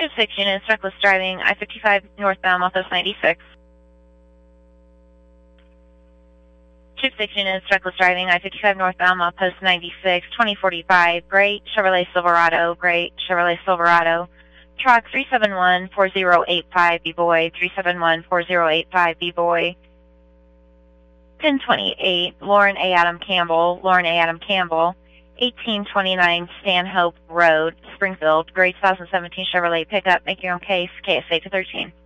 Chip 6 units, reckless driving, I-55 northbound, off post 96. Chip 6 units, reckless driving, I-55 northbound, off post 96, 2045, gray Chevrolet Silverado, truck 371-4085, B-Boy, 371-4085, B-Boy. 1028, Lauren A. Adam Campbell, 1829 Stanhope Road, Springfield, gray 2017 Chevrolet pickup, make your own case, KSA to 13.